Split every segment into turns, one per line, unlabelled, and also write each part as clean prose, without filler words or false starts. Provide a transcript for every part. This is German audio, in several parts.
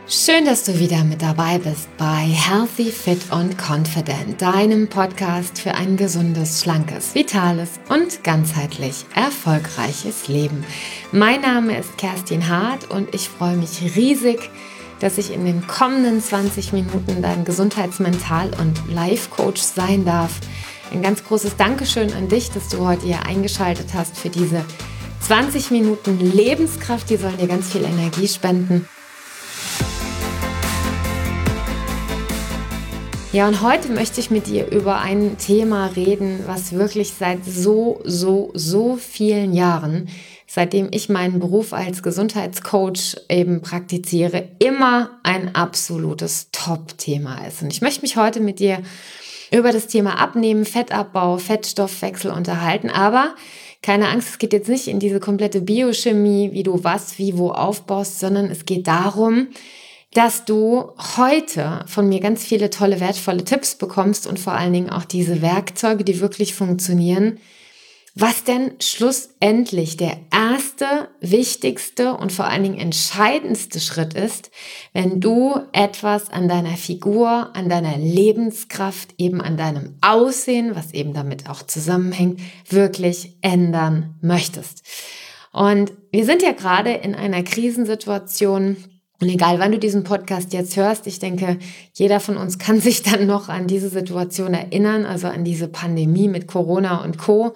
Schön, dass du wieder mit dabei bist bei Healthy, Fit und Confident, deinem Podcast für ein gesundes, schlankes, vitales und ganzheitlich erfolgreiches Leben. Mein Name ist Kerstin Hart und ich freue mich riesig, dass ich in den kommenden 20 Minuten dein Gesundheitsmental- und Life-Coach sein darf. Ein ganz großes Dankeschön an dich, dass du heute hier eingeschaltet hast für diese 20 Minuten Lebenskraft. Die sollen dir ganz viel Energie spenden. Ja, und heute möchte ich mit dir über ein Thema reden, was wirklich seit so vielen Jahren, seitdem ich meinen Beruf als Gesundheitscoach eben praktiziere, immer ein absolutes Top-Thema ist. Und ich möchte mich heute mit dir über das Thema Abnehmen, Fettabbau, Fettstoffwechsel unterhalten, aber keine Angst, es geht jetzt nicht in diese komplette Biochemie, wie du was, wie, wo aufbaust, sondern es geht darum, dass du heute von mir ganz viele tolle, wertvolle Tipps bekommst und vor allen Dingen auch diese Werkzeuge, die wirklich funktionieren, was denn schlussendlich der erste, wichtigste und vor allen Dingen entscheidendste Schritt ist, wenn du etwas an deiner Figur, an deiner Lebenskraft, eben an deinem Aussehen, was eben damit auch zusammenhängt, wirklich ändern möchtest. Und wir sind ja gerade in einer Krisensituation. Und egal, wann du diesen Podcast jetzt hörst, ich denke, jeder von uns kann sich dann noch an diese Situation erinnern, also an diese Pandemie mit Corona und Co.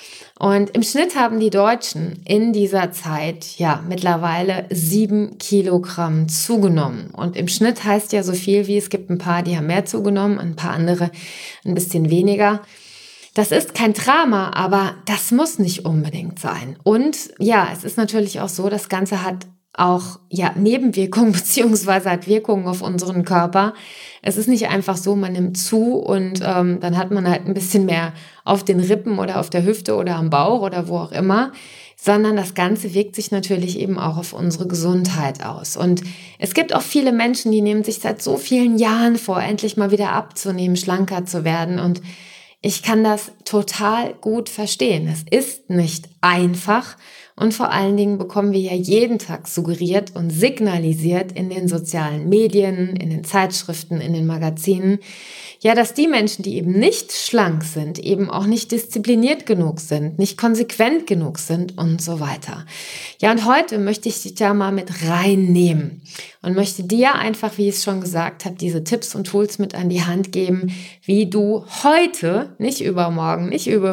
Und im Schnitt haben die Deutschen in dieser Zeit ja mittlerweile 7 Kilogramm zugenommen. Und im Schnitt heißt ja so viel wie, es gibt ein paar, die haben mehr zugenommen, ein paar andere ein bisschen weniger. Das ist kein Drama, aber das muss nicht unbedingt sein. Und ja, es ist natürlich auch so, das Ganze hat auch Nebenwirkungen beziehungsweise hat Wirkungen auf unseren Körper. Es ist nicht einfach so, man nimmt zu und dann hat man halt ein bisschen mehr auf den Rippen oder auf der Hüfte oder am Bauch oder wo auch immer, sondern das Ganze wirkt sich natürlich eben auch auf unsere Gesundheit aus. Und es gibt auch viele Menschen, die nehmen sich seit so vielen Jahren vor, endlich mal wieder abzunehmen, schlanker zu werden, und ich kann das total gut verstehen. Es ist nicht einfach. Und vor allen Dingen bekommen wir ja jeden Tag suggeriert und signalisiert in den sozialen Medien, in den Zeitschriften, in den Magazinen, ja, dass die Menschen, die eben nicht schlank sind, eben auch nicht diszipliniert genug sind, nicht konsequent genug sind und so weiter. Ja, und heute möchte ich dich da mal mit reinnehmen und möchte dir einfach, wie ich es schon gesagt habe, diese Tipps und Tools mit an die Hand geben, wie du heute, nicht übermorgen,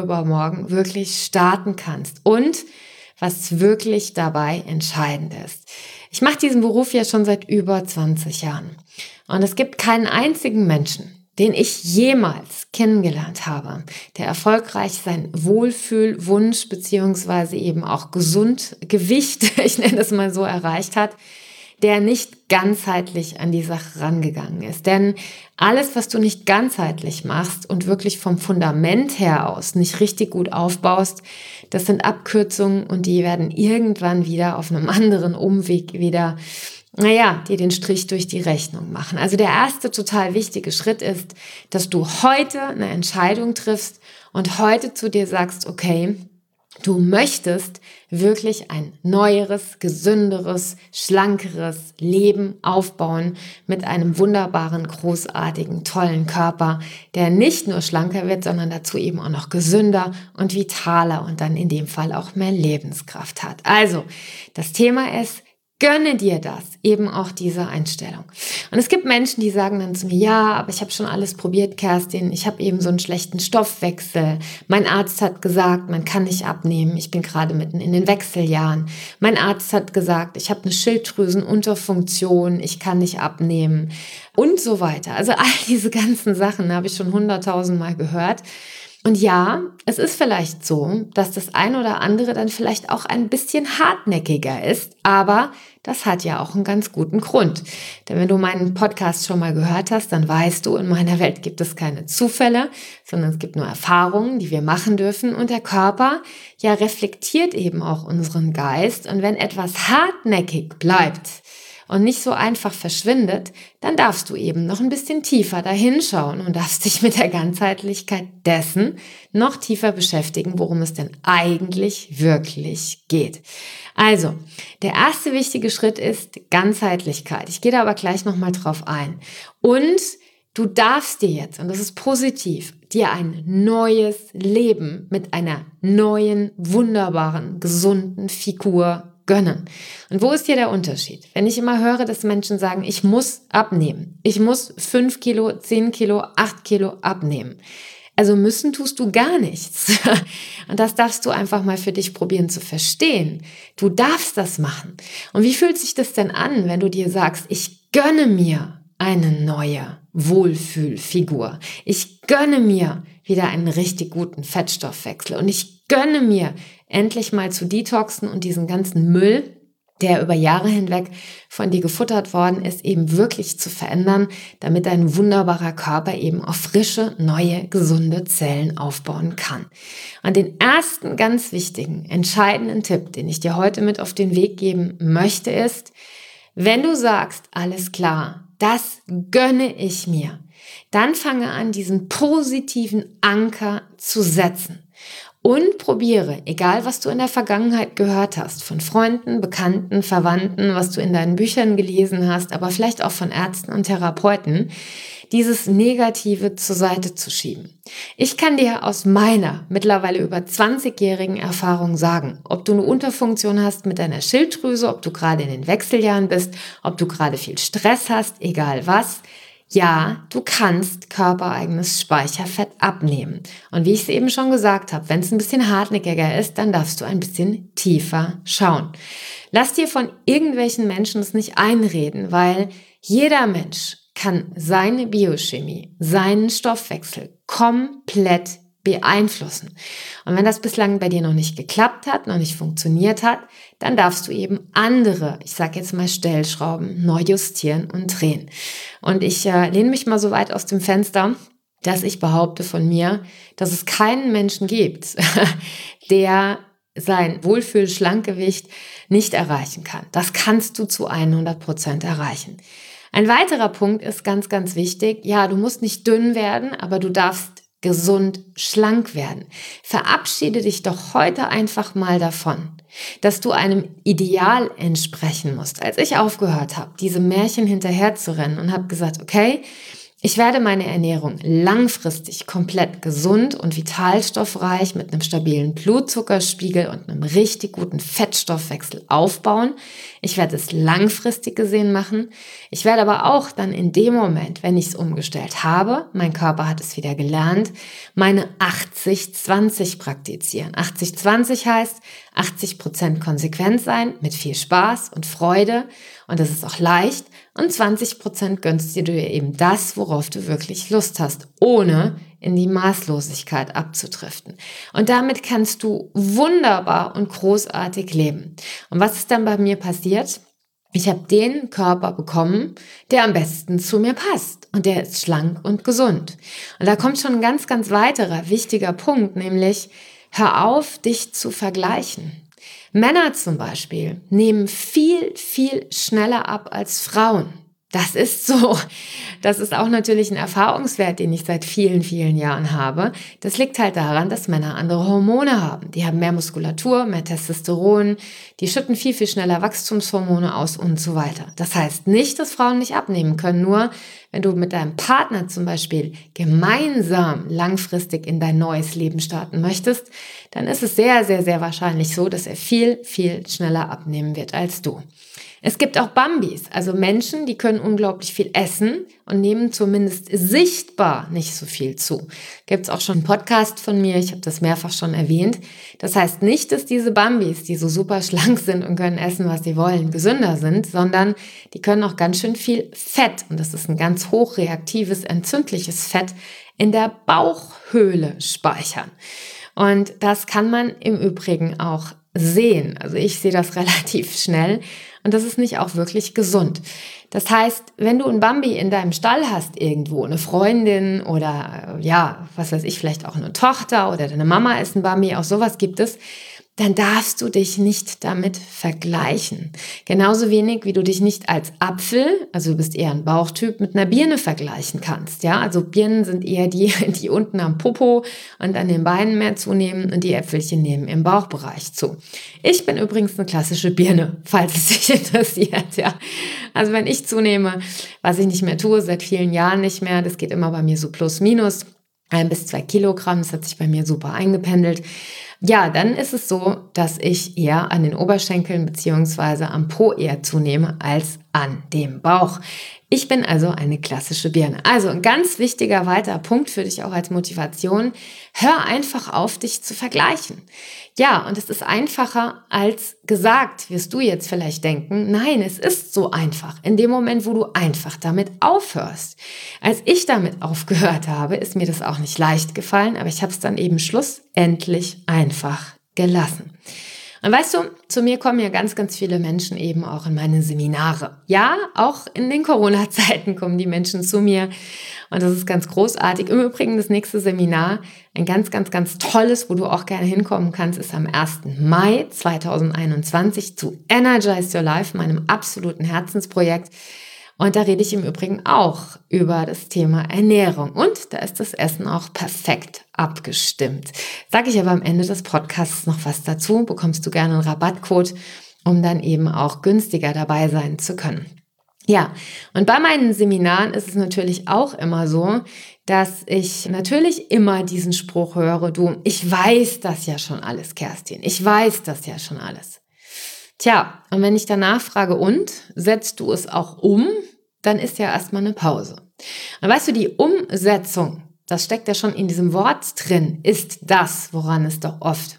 wirklich starten kannst und was wirklich dabei entscheidend ist. Ich mache diesen Beruf ja schon seit über 20 Jahren. Und es gibt keinen einzigen Menschen, den ich jemals kennengelernt habe, der erfolgreich sein Wohlfühlwunsch beziehungsweise eben auch Gewicht, ich nenne das mal so, erreicht hat, der nicht ganzheitlich an die Sache rangegangen ist. Denn alles, was du nicht ganzheitlich machst und wirklich vom Fundament her aus nicht richtig gut aufbaust, das sind Abkürzungen und die werden irgendwann wieder auf einem anderen Umweg wieder, dir den Strich durch die Rechnung machen. Also der erste total wichtige Schritt ist, dass du heute eine Entscheidung triffst und heute zu dir sagst, okay, du möchtest wirklich ein neueres, gesünderes, schlankeres Leben aufbauen mit einem wunderbaren, großartigen, tollen Körper, der nicht nur schlanker wird, sondern dazu eben auch noch gesünder und vitaler und dann in dem Fall auch mehr Lebenskraft hat. Also, das Thema ist, gönne dir das, eben auch diese Einstellung. Und es gibt Menschen, die sagen dann zu mir, ja, aber ich habe schon alles probiert, Kerstin, ich habe eben so einen schlechten Stoffwechsel. Mein Arzt hat gesagt, man kann nicht abnehmen, ich bin gerade mitten in den Wechseljahren. Mein Arzt hat gesagt, ich habe eine Schilddrüsenunterfunktion, ich kann nicht abnehmen und so weiter. Also all diese ganzen Sachen habe ich schon 100.000 Mal gehört. Und ja, es ist vielleicht so, dass das ein oder andere dann vielleicht auch ein bisschen hartnäckiger ist, aber das hat ja auch einen ganz guten Grund. Denn wenn du meinen Podcast schon mal gehört hast, dann weißt du, in meiner Welt gibt es keine Zufälle, sondern es gibt nur Erfahrungen, die wir machen dürfen. Und der Körper, ja, reflektiert eben auch unseren Geist. Und wenn etwas hartnäckig bleibt und nicht so einfach verschwindet, dann darfst du eben noch ein bisschen tiefer dahinschauen und darfst dich mit der Ganzheitlichkeit dessen noch tiefer beschäftigen, worum es denn eigentlich wirklich geht. Also, der erste wichtige Schritt ist Ganzheitlichkeit. Ich gehe da aber gleich nochmal drauf ein. Und du darfst dir jetzt, und das ist positiv, dir ein neues Leben mit einer neuen, wunderbaren, gesunden Figur gönnen. Und wo ist hier der Unterschied? Wenn ich immer höre, dass Menschen sagen, ich muss abnehmen, ich muss 5 Kilo, 10 Kilo, 8 Kilo abnehmen. Also müssen tust du gar nichts. Und das darfst du einfach mal für dich probieren zu verstehen. Du darfst das machen. Und wie fühlt sich das denn an, wenn du dir sagst, ich gönne mir eine neue Wohlfühlfigur. Ich gönne mir wieder einen richtig guten Fettstoffwechsel und ich gönne mir endlich mal zu detoxen und diesen ganzen Müll, der über Jahre hinweg von dir gefuttert worden ist, eben wirklich zu verändern, damit dein wunderbarer Körper eben auf frische, neue, gesunde Zellen aufbauen kann. Und den ersten ganz wichtigen, entscheidenden Tipp, den ich dir heute mit auf den Weg geben möchte, ist, wenn du sagst, alles klar, das gönne ich mir, dann fange an, diesen positiven Anker zu setzen. Und probiere, egal was du in der Vergangenheit gehört hast, von Freunden, Bekannten, Verwandten, was du in deinen Büchern gelesen hast, aber vielleicht auch von Ärzten und Therapeuten, dieses Negative zur Seite zu schieben. Ich kann dir aus meiner mittlerweile über 20-jährigen Erfahrung sagen, ob du eine Unterfunktion hast mit deiner Schilddrüse, ob du gerade in den Wechseljahren bist, ob du gerade viel Stress hast, egal was. Ja, du kannst körpereigenes Speicherfett abnehmen. Und wie ich es eben schon gesagt habe, wenn es ein bisschen hartnäckiger ist, dann darfst du ein bisschen tiefer schauen. Lass dir von irgendwelchen Menschen es nicht einreden, weil jeder Mensch kann seine Biochemie, seinen Stoffwechsel komplett beeinflussen. Und wenn das bislang bei dir noch nicht geklappt hat, noch nicht funktioniert hat, dann darfst du eben andere, ich sage jetzt mal Stellschrauben, neu justieren und drehen. Und ich lehne mich mal so weit aus dem Fenster, dass ich behaupte von mir, dass es keinen Menschen gibt, der sein Wohlfühl-Schlankgewicht nicht erreichen kann. Das kannst du zu 100% erreichen. Ein weiterer Punkt ist ganz, ganz wichtig. Ja, du musst nicht dünn werden, aber du darfst gesund schlank werden. Verabschiede dich doch heute einfach mal davon, dass du einem Ideal entsprechen musst. Als ich aufgehört habe, diese Märchen hinterherzurennen und habe gesagt, okay, ich werde meine Ernährung langfristig komplett gesund und vitalstoffreich mit einem stabilen Blutzuckerspiegel und einem richtig guten Fettstoffwechsel aufbauen. Ich werde es langfristig gesehen machen. Ich werde aber auch dann in dem Moment, wenn ich es umgestellt habe, mein Körper hat es wieder gelernt, meine 80-20 praktizieren. 80-20 heißt 80% konsequent sein, mit viel Spaß und Freude. Und das ist auch leicht. Und 20% gönnst dir eben das, worauf du wirklich Lust hast, ohne in die Maßlosigkeit abzudriften. Und damit kannst du wunderbar und großartig leben. Und was ist dann bei mir passiert? Ich habe den Körper bekommen, der am besten zu mir passt. Und der ist schlank und gesund. Und da kommt schon ein ganz, ganz weiterer wichtiger Punkt, nämlich hör auf, dich zu vergleichen. Männer zum Beispiel nehmen viel, viel schneller ab als Frauen. Das ist so. Das ist auch natürlich ein Erfahrungswert, den ich seit vielen, vielen Jahren habe. Das liegt halt daran, dass Männer andere Hormone haben. Die haben mehr Muskulatur, mehr Testosteron, die schütten viel, viel schneller Wachstumshormone aus und so weiter. Das heißt nicht, dass Frauen nicht abnehmen können, nur wenn du mit deinem Partner zum Beispiel gemeinsam langfristig in dein neues Leben starten möchtest, dann ist es sehr, sehr, sehr wahrscheinlich so, dass er viel, viel schneller abnehmen wird als du. Es gibt auch Bambis, also Menschen, die können unglaublich viel essen und nehmen zumindest sichtbar nicht so viel zu. Gibt es auch schon einen Podcast von mir, ich habe das mehrfach schon erwähnt. Das heißt nicht, dass diese Bambis, die so super schlank sind und können essen, was sie wollen, gesünder sind, sondern die können auch ganz schön viel Fett, und das ist ein ganz hochreaktives, entzündliches Fett, in der Bauchhöhle speichern. Und das kann man im Übrigen auch sehen. Also ich sehe das relativ schnell. Und das ist nicht auch wirklich gesund. Das heißt, wenn du ein Bambi in deinem Stall hast irgendwo, eine Freundin oder ja, was weiß ich, vielleicht auch eine Tochter oder deine Mama ist ein Bambi, auch sowas gibt es, dann darfst du dich nicht damit vergleichen. Genauso wenig, wie du dich nicht als Apfel, also du bist eher ein Bauchtyp, mit einer Birne vergleichen kannst. Ja, also Birnen sind eher die unten am Popo und an den Beinen mehr zunehmen und die Äpfelchen nehmen im Bauchbereich zu. Ich bin übrigens eine klassische Birne, falls es dich interessiert. Ja, also wenn ich zunehme, was ich nicht mehr tue, seit vielen Jahren nicht mehr, das geht immer bei mir so plus minus 1 bis 2 Kilogramm, das hat sich bei mir super eingependelt. Ja, dann ist es so, dass ich eher an den Oberschenkeln beziehungsweise am Po eher zunehme als an dem Bauch. Ich bin also eine klassische Birne. Also ein ganz wichtiger weiterer Punkt für dich auch als Motivation. Hör einfach auf, dich zu vergleichen. Ja, und es ist einfacher als gesagt, wirst du jetzt vielleicht denken. Nein, es ist so einfach. In dem Moment, wo du einfach damit aufhörst. Als ich damit aufgehört habe, ist mir das auch nicht leicht gefallen, aber ich habe es dann eben schlussendlich einfach gelassen. Und weißt du, zu mir kommen ja ganz, ganz viele Menschen eben auch in meine Seminare. Ja, auch in den Corona-Zeiten kommen die Menschen zu mir und das ist ganz großartig. Im Übrigen das nächste Seminar, ein ganz, ganz, ganz tolles, wo du auch gerne hinkommen kannst, ist am 1. Mai 2021 zu Energize Your Life, meinem absoluten Herzensprojekt. Und da rede ich im Übrigen auch über das Thema Ernährung. Und da ist das Essen auch perfekt abgestimmt. Sage ich aber am Ende des Podcasts noch was dazu, bekommst du gerne einen Rabattcode, um dann eben auch günstiger dabei sein zu können. Ja, und bei meinen Seminaren ist es natürlich auch immer so, dass ich natürlich immer diesen Spruch höre, du, ich weiß das ja schon alles, Kerstin, ich weiß das ja schon alles. Tja, und wenn ich danach frage, und setzt du es auch um, dann ist ja erstmal eine Pause. Und weißt du, die Umsetzung, das steckt ja schon in diesem Wort drin, ist das, woran es doch oft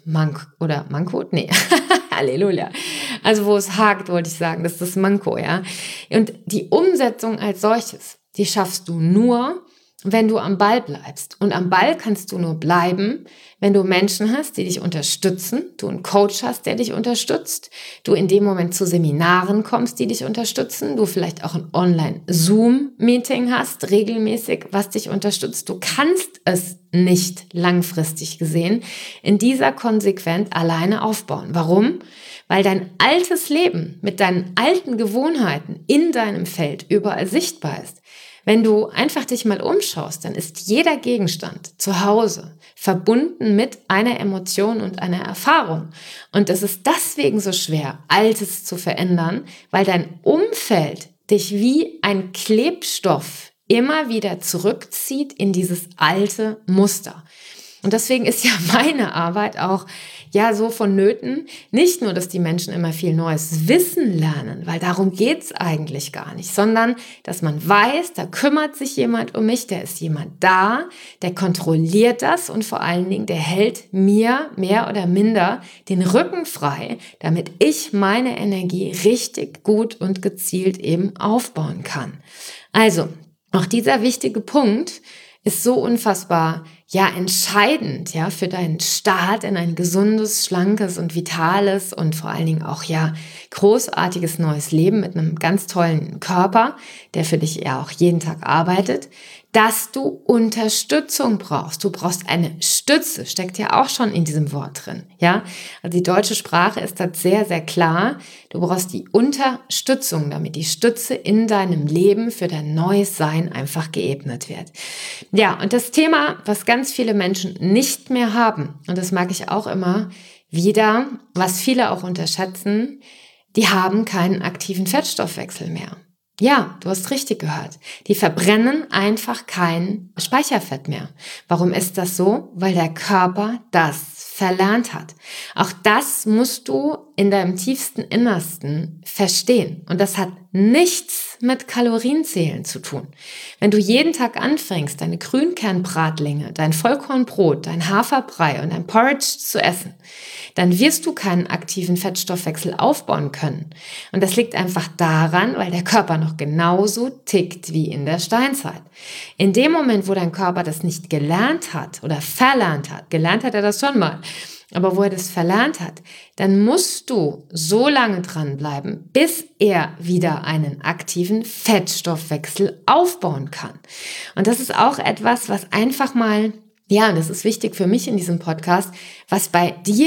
Manko? Nee, Halleluja. Also wo es hakt, wollte ich sagen, das ist das Manko, ja. Und die Umsetzung als solches, die schaffst du nur, wenn du am Ball bleibst. Und am Ball kannst du nur bleiben, wenn du Menschen hast, die dich unterstützen, du einen Coach hast, der dich unterstützt, du in dem Moment zu Seminaren kommst, die dich unterstützen, du vielleicht auch ein Online-Zoom-Meeting hast, regelmäßig, was dich unterstützt. Du kannst es nicht langfristig gesehen in dieser Konsequenz alleine aufbauen. Warum? Weil dein altes Leben mit deinen alten Gewohnheiten in deinem Feld überall sichtbar ist. Wenn du einfach dich mal umschaust, dann ist jeder Gegenstand zu Hause verbunden mit einer Emotion und einer Erfahrung. Und es ist deswegen so schwer, Altes zu verändern, weil dein Umfeld dich wie ein Klebstoff immer wieder zurückzieht in dieses alte Muster. Und deswegen ist ja meine Arbeit auch so vonnöten, nicht nur, dass die Menschen immer viel neues Wissen lernen, weil darum geht's eigentlich gar nicht, sondern dass man weiß, da kümmert sich jemand um mich, da ist jemand da, der kontrolliert das und vor allen Dingen, der hält mir mehr oder minder den Rücken frei, damit ich meine Energie richtig gut und gezielt eben aufbauen kann. Also, auch dieser wichtige Punkt ist so unfassbar, entscheidend, für deinen Start in ein gesundes, schlankes und vitales und vor allen Dingen auch, großartiges neues Leben mit einem ganz tollen Körper, der für dich auch jeden Tag arbeitet, dass du Unterstützung brauchst. Du brauchst eine Stütze, steckt ja auch schon in diesem Wort drin, Also die deutsche Sprache ist da sehr, sehr klar. Du brauchst die Unterstützung, damit die Stütze in deinem Leben für dein neues Sein einfach geebnet wird. Ja, und das Thema, was ganz viele Menschen nicht mehr haben, und das mag ich auch immer wieder, was viele auch unterschätzen, die haben keinen aktiven Fettstoffwechsel mehr. Ja, du hast richtig gehört. Die verbrennen einfach kein Speicherfett mehr. Warum ist das so? Weil der Körper das verlernt hat. Auch das musst du in deinem tiefsten Innersten verstehen. Und das hat nichts mit Kalorienzählen zu tun. Wenn du jeden Tag anfängst, deine Grünkernbratlinge, dein Vollkornbrot, dein Haferbrei und dein Porridge zu essen, dann wirst du keinen aktiven Fettstoffwechsel aufbauen können. Und das liegt einfach daran, weil der Körper noch genauso tickt wie in der Steinzeit. In dem Moment, wo dein Körper das nicht gelernt hat oder verlernt hat, gelernt hat er das schon mal, aber wo er das verlernt hat, dann musst du so lange dranbleiben, bis er wieder einen aktiven Fettstoffwechsel aufbauen kann. Und das ist auch etwas, was einfach mal, und das ist wichtig für mich in diesem Podcast, was bei dir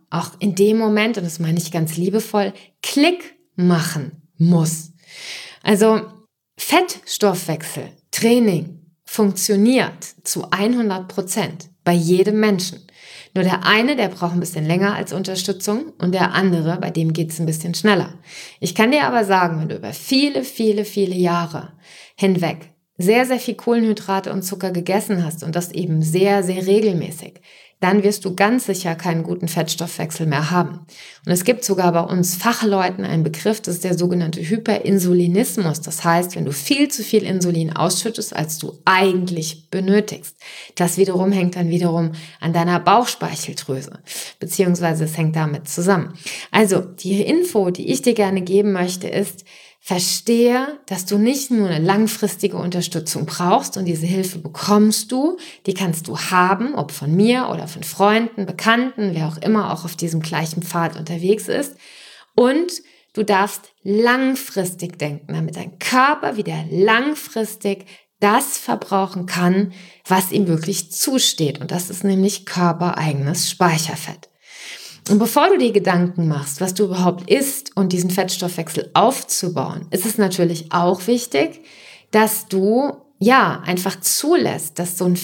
auch in dem Moment, und das meine ich ganz liebevoll, Klick machen muss. Also Fettstoffwechsel, Training funktioniert zu 100% bei jedem Menschen. Nur der eine, der braucht ein bisschen länger als Unterstützung und der andere, bei dem geht es ein bisschen schneller. Ich kann dir aber sagen, wenn du über viele, viele, viele Jahre hinweg sehr, sehr viel Kohlenhydrate und Zucker gegessen hast und das eben sehr, sehr regelmäßig, dann wirst du ganz sicher keinen guten Fettstoffwechsel mehr haben. Und es gibt sogar bei uns Fachleuten einen Begriff, das ist der sogenannte Hyperinsulinismus. Das heißt, wenn du viel zu viel Insulin ausschüttest, als du eigentlich benötigst. Das wiederum hängt dann wiederum an deiner Bauchspeicheldrüse, beziehungsweise es hängt damit zusammen. Also die Info, die ich dir gerne geben möchte, ist: Verstehe, dass du nicht nur eine langfristige Unterstützung brauchst und diese Hilfe bekommst du, die kannst du haben, ob von mir oder von Freunden, Bekannten, wer auch immer auch auf diesem gleichen Pfad unterwegs ist. Und du darfst langfristig denken, damit dein Körper wieder langfristig das verbrauchen kann, was ihm wirklich zusteht. Und das ist nämlich körpereigenes Speicherfett. Und bevor du dir Gedanken machst, was du überhaupt isst und diesen Fettstoffwechsel aufzubauen, ist es natürlich auch wichtig, dass du einfach zulässt, dass so ein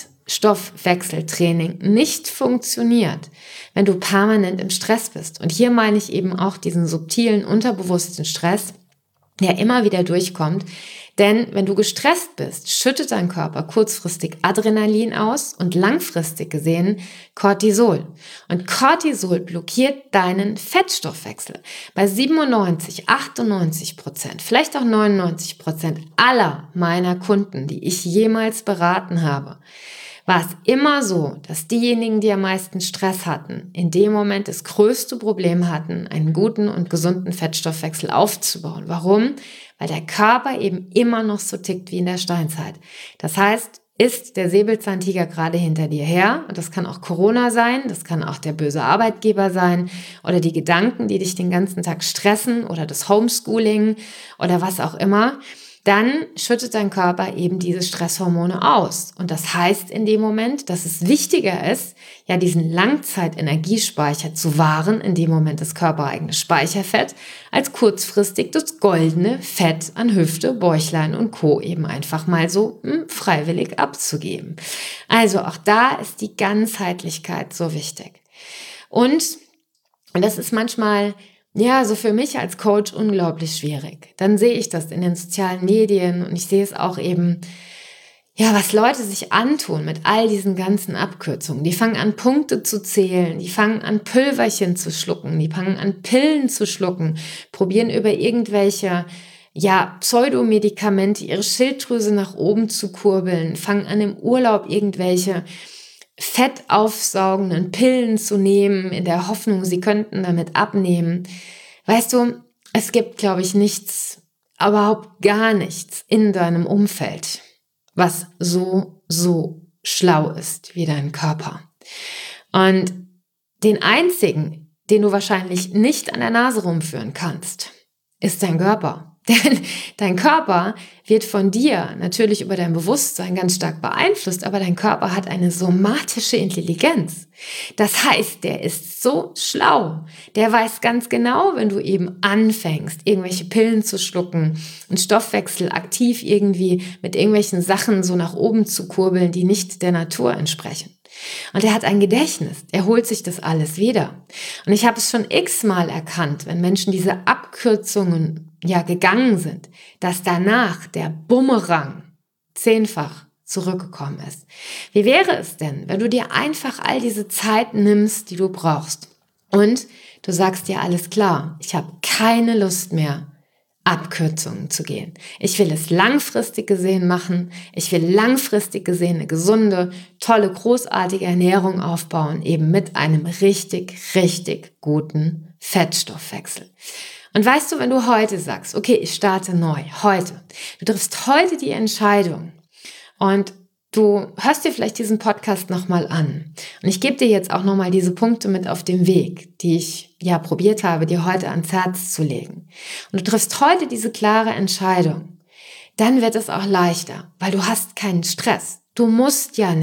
Fettstoffwechseltraining nicht funktioniert, wenn du permanent im Stress bist. Und hier meine ich eben auch diesen subtilen, unterbewussten Stress, der immer wieder durchkommt. Denn wenn du gestresst bist, schüttet dein Körper kurzfristig Adrenalin aus und langfristig gesehen Cortisol. Und Cortisol blockiert deinen Fettstoffwechsel. Bei 97, 98%, vielleicht auch 99% aller meiner Kunden, die ich jemals beraten habe, war es immer so, dass diejenigen, die am meisten Stress hatten, in dem Moment das größte Problem hatten, einen guten und gesunden Fettstoffwechsel aufzubauen. Warum? Weil der Körper eben immer noch so tickt wie in der Steinzeit. Das heißt, ist der Säbelzahntiger gerade hinter dir her, und das kann auch Corona sein, das kann auch der böse Arbeitgeber sein oder die Gedanken, die dich den ganzen Tag stressen oder das Homeschooling oder was auch immer, dann schüttet dein Körper eben diese Stresshormone aus. Und das heißt in dem Moment, dass es wichtiger ist, diesen Langzeitenergiespeicher zu wahren, in dem Moment das körpereigene Speicherfett, als kurzfristig das goldene Fett an Hüfte, Bäuchlein und Co. eben einfach mal so freiwillig abzugeben. Also auch da ist die Ganzheitlichkeit so wichtig. Und das ist manchmal so für mich als Coach unglaublich schwierig. Dann sehe ich das in den sozialen Medien und ich sehe es auch eben, was Leute sich antun mit all diesen ganzen Abkürzungen. Die fangen an, Punkte zu zählen, die fangen an, Pülverchen zu schlucken, die fangen an, Pillen zu schlucken, probieren über irgendwelche Pseudomedikamente ihre Schilddrüse nach oben zu kurbeln, fangen an, im Urlaub irgendwelche fettaufsaugenden Pillen zu nehmen, in der Hoffnung, sie könnten damit abnehmen. Weißt du, es gibt, glaube ich, nichts, überhaupt gar nichts in deinem Umfeld, was so schlau ist wie dein Körper. Und den einzigen, den du wahrscheinlich nicht an der Nase rumführen kannst, ist dein Körper. Denn dein Körper wird von dir natürlich über dein Bewusstsein ganz stark beeinflusst, aber dein Körper hat eine somatische Intelligenz. Das heißt, der ist so schlau. Der weiß ganz genau, wenn du eben anfängst, irgendwelche Pillen zu schlucken, einen Stoffwechsel aktiv irgendwie mit irgendwelchen Sachen so nach oben zu kurbeln, die nicht der Natur entsprechen. Und er hat ein Gedächtnis, er holt sich das alles wieder. Und ich habe es schon x-mal erkannt, wenn Menschen diese Abkürzungen gegangen sind, dass danach der Bumerang 10-fach zurückgekommen ist. Wie wäre es denn, wenn du dir einfach all diese Zeit nimmst, die du brauchst und du sagst dir, alles klar, ich habe keine Lust mehr, Abkürzungen zu gehen. Ich will es langfristig gesehen machen. Ich will langfristig gesehen eine gesunde, tolle, großartige Ernährung aufbauen, eben mit einem richtig, richtig guten Fettstoffwechsel. Und weißt du, wenn du heute sagst, okay, ich starte neu, heute, du triffst heute die Entscheidung und du hörst dir vielleicht diesen Podcast nochmal an. Und ich gebe dir jetzt auch nochmal diese Punkte mit auf den Weg, die ich probiert habe, dir heute ans Herz zu legen. Und du triffst heute diese klare Entscheidung. Dann wird es auch leichter, weil du hast keinen Stress. Du musst ja nicht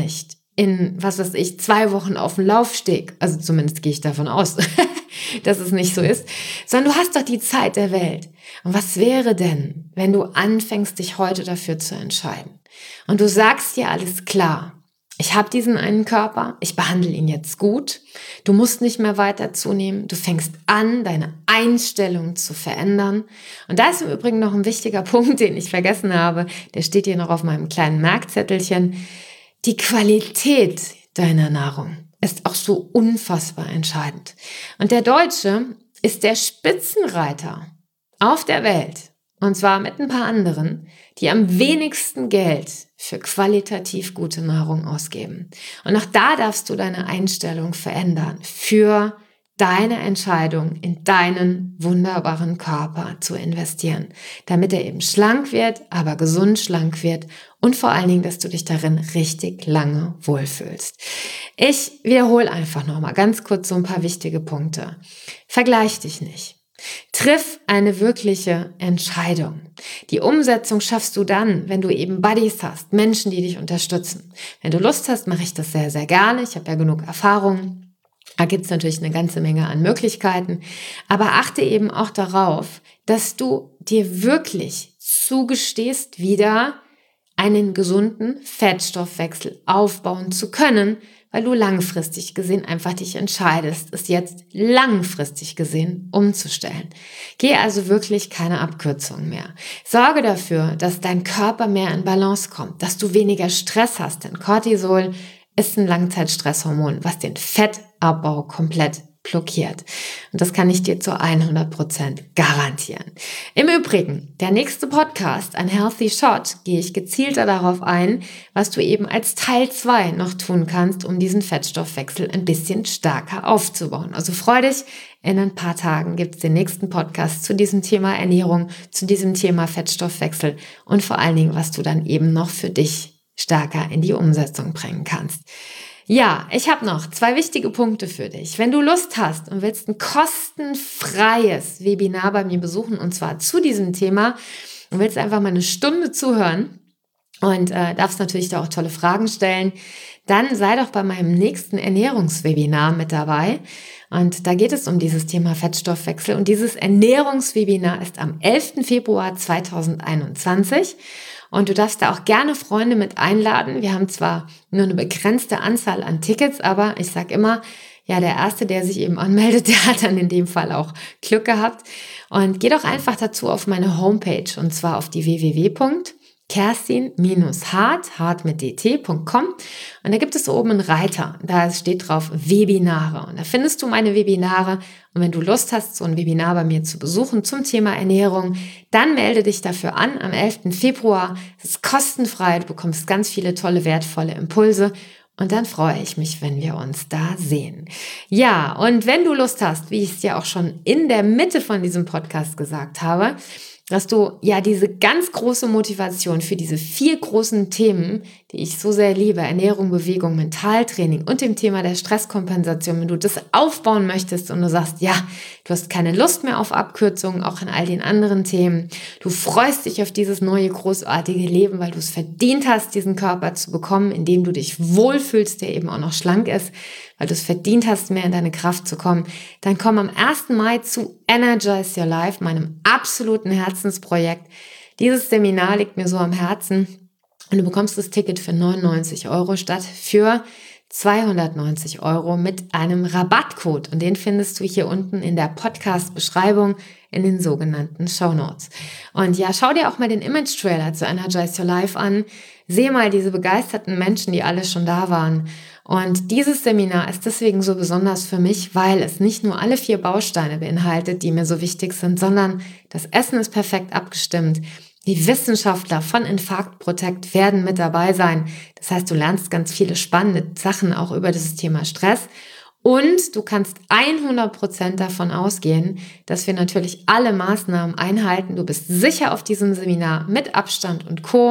in, was weiß ich, 2 Wochen auf dem Laufsteg. Also zumindest gehe ich davon aus, dass es nicht so ist. Sondern du hast doch die Zeit der Welt. Und was wäre denn, wenn du anfängst, dich heute dafür zu entscheiden? Und du sagst dir alles klar. Ich habe diesen einen Körper, ich behandle ihn jetzt gut. Du musst nicht mehr weiter zunehmen. Du fängst an, deine Einstellung zu verändern. Und da ist im Übrigen noch ein wichtiger Punkt, den ich vergessen habe. Der steht hier noch auf meinem kleinen Merkzettelchen. Die Qualität deiner Nahrung ist auch so unfassbar entscheidend. Und der Deutsche ist der Spitzenreiter auf der Welt, und zwar mit ein paar anderen, die am wenigsten Geld für qualitativ gute Nahrung ausgeben. Und auch da darfst du deine Einstellung verändern für deine Entscheidung, in deinen wunderbaren Körper zu investieren, damit er eben schlank wird, aber gesund schlank wird und vor allen Dingen, dass du dich darin richtig lange wohlfühlst. Ich wiederhole einfach nochmal ganz kurz so ein paar wichtige Punkte. Vergleich dich nicht. Triff eine wirkliche Entscheidung. Die Umsetzung schaffst du dann, wenn du eben Buddies hast, Menschen, die dich unterstützen. Wenn du Lust hast, mache ich das sehr, sehr gerne. Ich habe ja genug Erfahrung. Da gibt es natürlich eine ganze Menge an Möglichkeiten. Aber achte eben auch darauf, dass du dir wirklich zugestehst, wieder einen gesunden Fettstoffwechsel aufbauen zu können, weil du langfristig gesehen einfach dich entscheidest, es jetzt langfristig gesehen umzustellen. Geh also wirklich keine Abkürzungen mehr. Sorge dafür, dass dein Körper mehr in Balance kommt, dass du weniger Stress hast, denn Cortisol ist ein Langzeitstresshormon, was den Fettabbau komplett blockiert. Und das kann ich dir zu 100% garantieren. Im Übrigen, der nächste Podcast, ein Healthy Shot, gehe ich gezielter darauf ein, was du eben als Teil 2 noch tun kannst, um diesen Fettstoffwechsel ein bisschen stärker aufzubauen. Also freu dich, in ein paar Tagen gibt es den nächsten Podcast zu diesem Thema Ernährung, zu diesem Thema Fettstoffwechsel und vor allen Dingen, was du dann eben noch für dich stärker in die Umsetzung bringen kannst. Ja, ich habe noch 2 wichtige Punkte für dich. Wenn du Lust hast und willst ein kostenfreies Webinar bei mir besuchen, und zwar zu diesem Thema, und willst einfach mal eine Stunde zuhören und darfst natürlich da auch tolle Fragen stellen, dann sei doch bei meinem nächsten Ernährungswebinar mit dabei. Und da geht es um dieses Thema Fettstoffwechsel. Und dieses Ernährungswebinar ist am 11. Februar 2021. Und du darfst da auch gerne Freunde mit einladen. Wir haben zwar nur eine begrenzte Anzahl an Tickets, aber ich sage immer, ja, der Erste, der sich eben anmeldet, der hat dann in dem Fall auch Glück gehabt. Und geh doch einfach dazu auf meine Homepage, und zwar auf die www.kerstin-hart mit dt.com, und da gibt es oben einen Reiter, da steht drauf Webinare, und da findest du meine Webinare. Und wenn du Lust hast, so ein Webinar bei mir zu besuchen zum Thema Ernährung, dann melde dich dafür an am 11. Februar. Es ist kostenfrei, du bekommst ganz viele tolle, wertvolle Impulse. Und dann freue ich mich, wenn wir uns da sehen. Ja, und wenn du Lust hast, wie ich es dir auch schon in der Mitte von diesem Podcast gesagt habe, dass du ja diese ganz große Motivation für diese 4 großen Themen, die ich so sehr liebe, Ernährung, Bewegung, Mentaltraining und dem Thema der Stresskompensation, wenn du das aufbauen möchtest und du sagst, ja, du hast keine Lust mehr auf Abkürzungen, auch in all den anderen Themen, du freust dich auf dieses neue, großartige Leben, weil du es verdient hast, diesen Körper zu bekommen, in dem du dich wohlfühlst, der eben auch noch schlank ist, weil du es verdient hast, mehr in deine Kraft zu kommen, dann komm am 1. Mai zu Energize Your Life, meinem absoluten Herzensprojekt. Dieses Seminar liegt mir so am Herzen und du bekommst das Ticket für 99 € statt für 290 € mit einem Rabattcode. Und den findest du hier unten in der Podcast-Beschreibung in den sogenannten Shownotes. Und ja, schau dir auch mal den Image-Trailer zu Energize Your Life an. Sehe mal diese begeisterten Menschen, die alle schon da waren. Und dieses Seminar ist deswegen so besonders für mich, weil es nicht nur alle 4 Bausteine beinhaltet, die mir so wichtig sind, sondern das Essen ist perfekt abgestimmt. Die Wissenschaftler von Infarkt Protect werden mit dabei sein. Das heißt, du lernst ganz viele spannende Sachen auch über das Thema Stress. Und du kannst 100% davon ausgehen, dass wir natürlich alle Maßnahmen einhalten. Du bist sicher auf diesem Seminar mit Abstand und Co.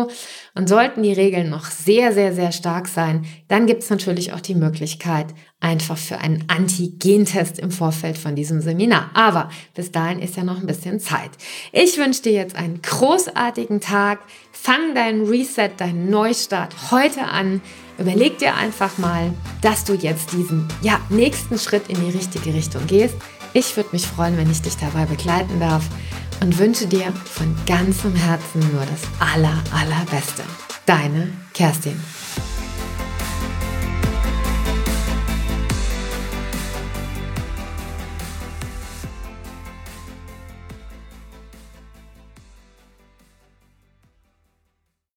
Und sollten die Regeln noch sehr, sehr, sehr stark sein, dann gibt es natürlich auch die Möglichkeit, einfach für einen Antigentest im Vorfeld von diesem Seminar. Aber bis dahin ist ja noch ein bisschen Zeit. Ich wünsche dir jetzt einen großartigen Tag. Fang deinen Reset, deinen Neustart heute an. Überleg dir einfach mal, dass du jetzt diesen nächsten Schritt in die richtige Richtung gehst. Ich würde mich freuen, wenn ich dich dabei begleiten darf und wünsche dir von ganzem Herzen nur das Allerbeste. Deine Kerstin.